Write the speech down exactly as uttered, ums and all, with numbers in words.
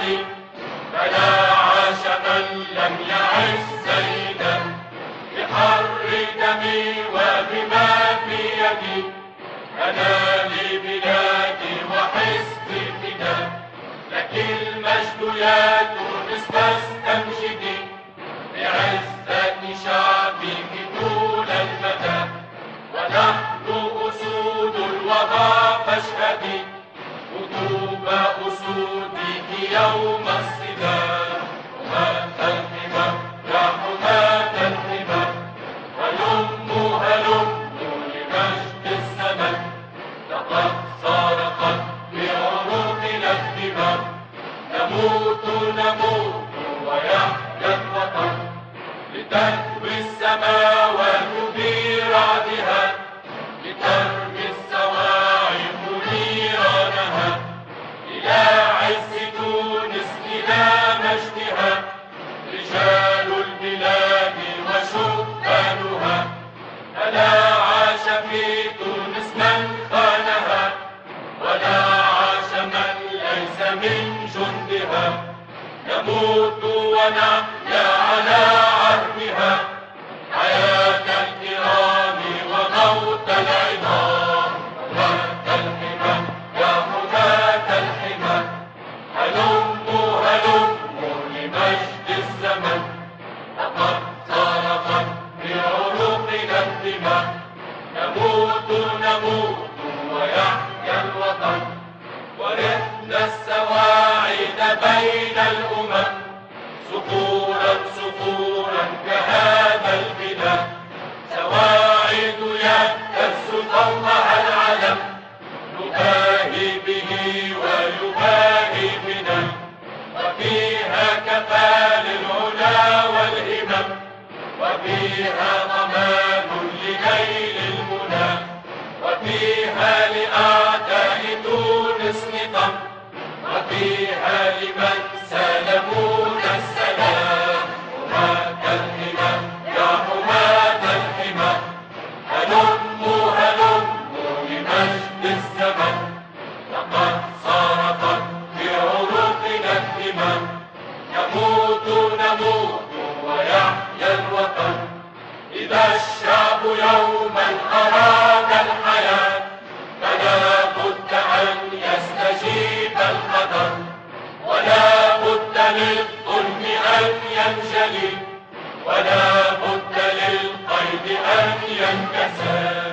الشعب فلا عاش من لم يعش سيدا بحر دمي وبما في يدي. أنا لبلادي وحزبي فداء لك المجد يا تونس فاستمجدي بعزة شعبك طول المدى. ونحن أسود الوغى فاشهدي قطوب أسودك يوم الصدام. حماة الحمى يا حماة الحمى هلموا هلموا لمجد الزمن. لقد صارخت بعروقنا الدماء نموت نموت ويحيا الوطن لتهوي السماوات برعدها لترمي الصواعق نيرانها إلى عز تونس إلى مجدها. رجال البلاد وشبانها ألا عاش في تونس من خانها ولا عاش من ليس من جندها. نموت ونحيا على عهدها حياة الكرام وموت العظام. حماة الحمى يا حماة الحمى هلموا هلموا لمجد الزمن. لقد صارخت بعروقنا الدماء نموت نموت ويحيا الوطن. ورثنا السواعد بين الأمم صخورا صخورا كهذا البناء. سواعد يهتز فوقها العلم نباهي به ويباهي بنا. وفيها كفى للعلا والهمم وفيها ضمان لنيل المنى. وفيها لأعداء تونس نقم وفيها لمن سلمونا السلام. حماة الحمى يا حماة الحمى هلموا هلموا لمجد الزمن. لقد صارخت بعروقنا الدماء نموت نموت ويحيا الوطن. إذا الشعب يوما أراد الحياة فلا بد أن يستجيب القدر ولا بد للظلم أن ينجلي ولا بد للقيد أن ينكسر.